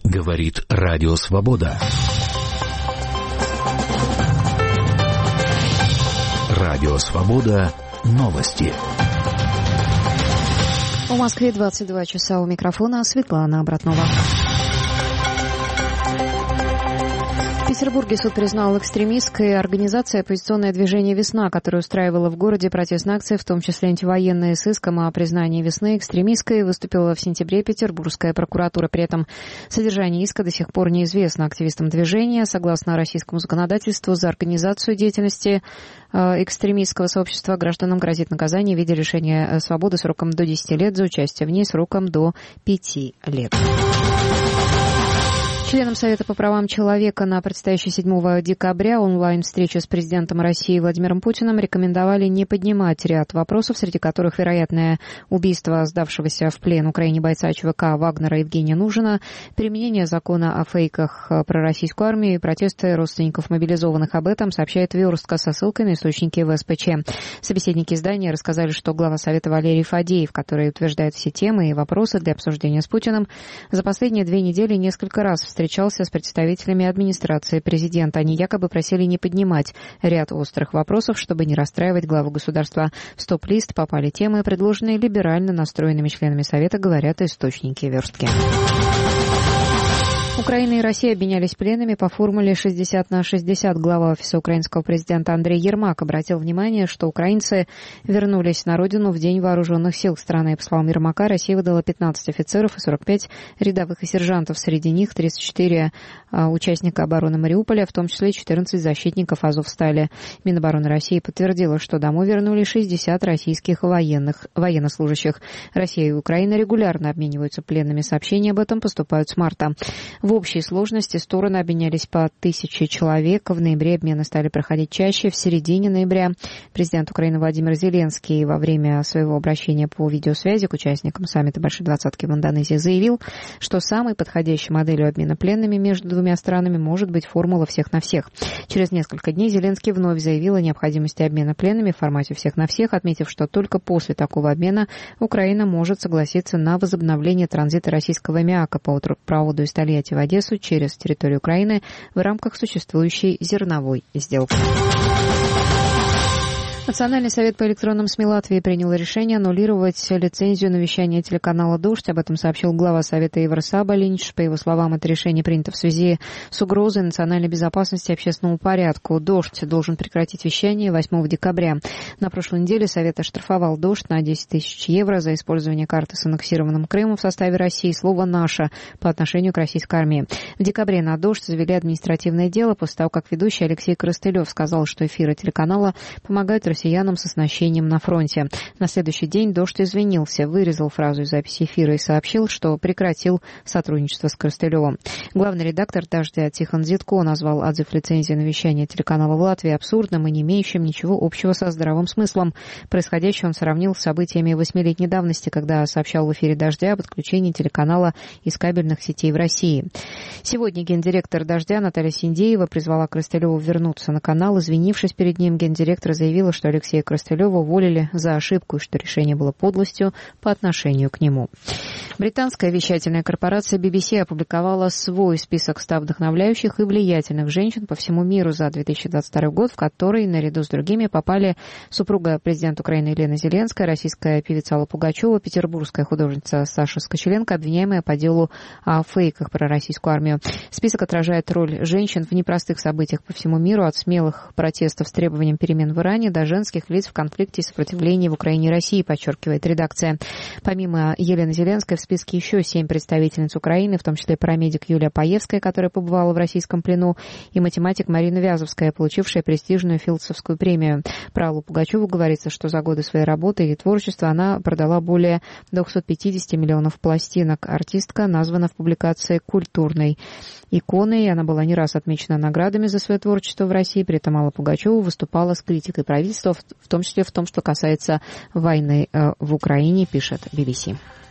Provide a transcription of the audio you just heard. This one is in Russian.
Говорит Радио Свобода. Радио Свобода. Новости. В Москве 22 часа. У микрофона Светлана Братнова. В Петербурге суд признал экстремистской организацией «Оппозиционное движение «Весна», которое устраивало в городе протестные акции, в том числе антивоенные, с иском о признании «Весны» экстремистской. Выступила в сентябре Петербургская прокуратура. При этом содержание иска до сих пор неизвестно активистам движения. Согласно российскому законодательству, за организацию деятельности экстремистского сообщества гражданам грозит наказание в виде лишения свободы сроком до 10 лет, за участие в ней сроком до 5 лет. Членам Совета по правам человека на предстоящей 7 декабря онлайн-встрече с президентом России Владимиром Путиным рекомендовали не поднимать ряд вопросов, среди которых вероятное убийство сдавшегося в плен Украине бойца ЧВК Вагнера Евгения Нужина, применение закона о фейках про российскую армию и протесты родственников мобилизованных. Об этом сообщает «Верстка» со ссылкой на источники в СПЧ. Собеседники издания рассказали, что глава Совета Валерий Фадеев, который утверждает все темы и вопросы для обсуждения с Путиным, за последние 2 недели несколько раз встречался с представителями администрации президента. Они якобы просили не поднимать ряд острых вопросов, чтобы не расстраивать главу государства. В стоп-лист попали темы, предложенные либерально настроенными членами Совета, говорят источники «Верстки». Украина и Россия обменялись пленными по формуле 60/60. Глава офиса украинского президента Андрей Ермак обратил внимание, что украинцы вернулись на родину в День вооруженных сил страны. По словам Ермака, Россия выдала 15 офицеров и 45 рядовых и сержантов. Среди них 34 участника обороны Мариуполя, в том числе 14 защитников Азовстали. Минобороны России подтвердила, что домой вернули 60 российских военнослужащих. Россия и Украина регулярно обмениваются пленными. Сообщения об этом поступают с марта. В общей сложности стороны обменялись по 1000 человек. В ноябре обмены стали проходить чаще. В середине ноября президент Украины Владимир Зеленский во время своего обращения по видеосвязи к участникам саммита Большой Двадцатки в Индонезии заявил, что самой подходящей моделью обмена пленными между двумя странами может быть формула «всех на всех». Через несколько дней Зеленский вновь заявил о необходимости обмена пленными в формате «всех на всех», отметив, что только после такого обмена Украина может согласиться на возобновление транзита российского аммиака по проводу из Тольятти в Одессу через территорию Украины в рамках существующей зерновой сделки. Национальный совет по электронным СМИ Латвии принял решение аннулировать лицензию на вещание телеканала «Дождь». Об этом сообщил глава Совета Ивар Сабалинч. По его словам, это решение принято в связи с угрозой национальной безопасности и общественному порядку. «Дождь» должен прекратить вещание 8 декабря. На прошлой неделе Совет оштрафовал «Дождь» на 10 000 евро за использование карты с аннексированным Крымом в составе России слово «наша» по отношению к российской армии. В декабре на «Дождь» завели административное дело после того, как ведущий Алексей Коростылев сказал, что эфиры телеканала помогают россиянам с оснащением на фронте. На следующий день «Дождь» извинился, вырезал фразу из записи эфира и сообщил, что прекратил сотрудничество с Коростылевым. Главный редактор «Дождя» Тихон Зитко назвал отзыв лицензии на вещание телеканала в Латвии абсурдным и не имеющим ничего общего со здравым смыслом. Происходящее он сравнил с событиями 8-летней давности, когда сообщал в эфире «Дождя» об отключении телеканала из кабельных сетей в России. Сегодня гендиректор «Дождя» Наталья Синдеева призвала Коростылева вернуться на канал. Извинившись перед ним, гендиректор заявила, что Алексея Коростылева уволили за ошибку и что решение было подлостью по отношению к нему. Британская вещательная корпорация BBC опубликовала свой список 100 вдохновляющих и влиятельных женщин по всему миру за 2022 год, в который, наряду с другими, попали супруга президента Украины Елена Зеленская, российская певица Алла Пугачева, петербургская художница Саша Скочеленко, обвиняемая по делу о фейках про российскую армию. Список отражает роль женщин в непростых событиях по всему миру, от смелых протестов с требованием перемен в Иране до женских лиц в конфликте и сопротивлении в Украине и России, подчеркивает редакция. Помимо Елены Зеленской в списке еще 7 представительниц Украины, в том числе парамедик Юлия Паевская, которая побывала в российском плену, и математик Марина Вязовская, получившая престижную Филдсовскую премию. Про Аллу Пугачеву говорится, что за годы своей работы и творчества она продала более 250 миллионов пластинок. Артистка названа в публикации культурной иконой. Она была не раз отмечена наградами за свое творчество в России. При этом Алла Пугачева выступала с критикой правительства, в том числе в том, что касается войны в Украине, пишет BBC.